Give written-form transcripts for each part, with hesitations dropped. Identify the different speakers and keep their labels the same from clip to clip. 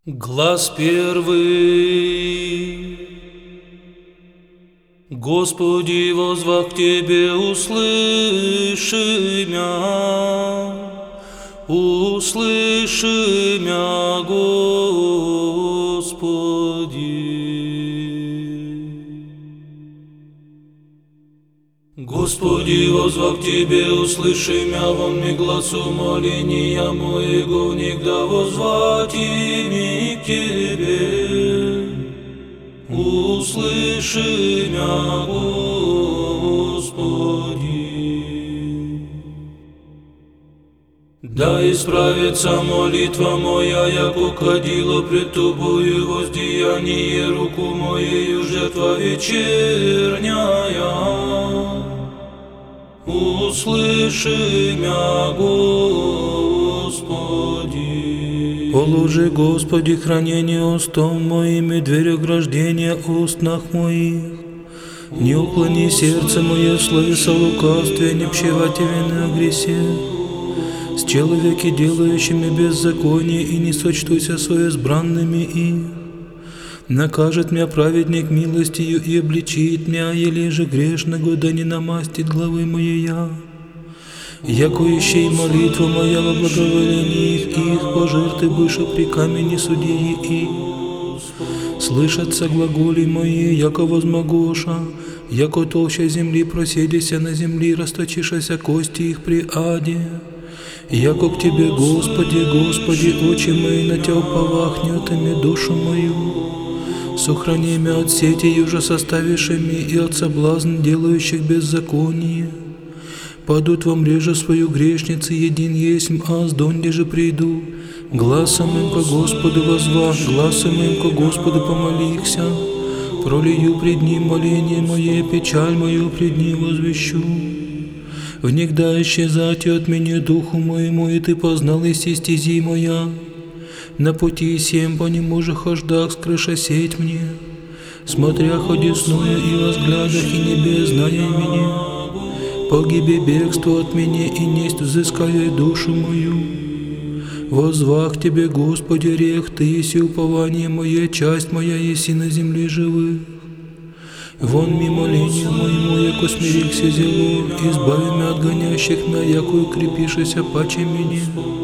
Speaker 1: Глас первый. Господи, возвах к Тебе, услыши мя, Господи. Господи, возвах к Тебе, услыши мя, вон ми гласу моления моего, внегда возвать ими к Тебе. Услыши мя, Господи. Да исправится молитва моя, яко кадило пред Тобою, воздеяние руку моею, жертва вечерняя. Услыши мя, Господи.
Speaker 2: Положи, Господи, хранение устом моим и дверь ограждения устнах моих. Не уклони сердце мое в словеса лукавстве, не пчевативен и гресе. С человеки, делающими беззаконие, и не сочтуся соизбранными их. Накажет мя праведник милостью и обличит мя, еле же грешного, да не намастит главы моей. Яко ищей молитва моя во благоволении их, пожертвы быша при камени судьи их. Слышатся глаголи мои, яко возмогоша, яко толща земли проседися на земли, расточишася кости их при аде. Яко к Тебе, Господи, Господи, очи мои на Тебя уповах, ими душу мою. Сохрани мя от сети юже составившими и от соблазн, делающих беззаконие. Падут во мреже свою грешницы, един есмь, аз донде же приду. Гласом им ко Господу возвах, гласом им ко Господу помолихся. Пролию пред Ним моление мое, печаль мою пред Ним возвещу. Внегда исчезать от меня духу моему, и Ты познал иси стези моя. На пути сем по нему же хождах скрыша сеть мне. Смотря ходесную и возглядах, и небес зная меня. Погибе бегство от меня, и несть взыская душу мою. Возвах Тебе, Господи, рех Ты, еси упование мое, часть моя еси на земле живых. Вон ми моление моему, яко смирихся зело, избави мя от гонящих мя, яко укрепишися паче меня.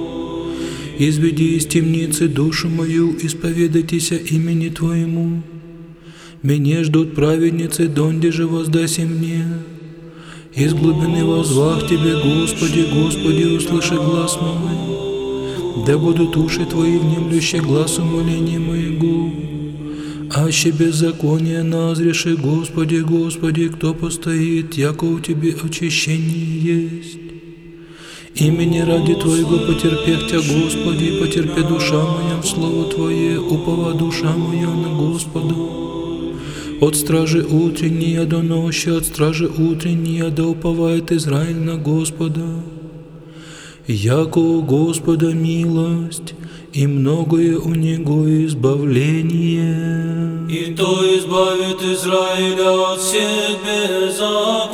Speaker 2: Изведи из темницы душу мою, исповедайтеся имени Твоему. Меня ждут праведницы, донде же воздаси мне. Из глубины возвах Тебе, Господи, Господи, услыши глас мой. Да будут уши Твои внемлющие гласу моления моего. Аще беззаконие назреши, Господи, Господи, кто постоит, яко у Тебе очищение есть. Имени ради Твоего потерпех Тя, Господи, потерпи душа моя в слово Твое, упова душа моя на Господа. От стражи утренней до ночи, от стражи утренней да уповает Израиль на Господа. Яко у Господа милость, и многое у Него избавление.
Speaker 1: И то избавит Израиля от всех беззаконий.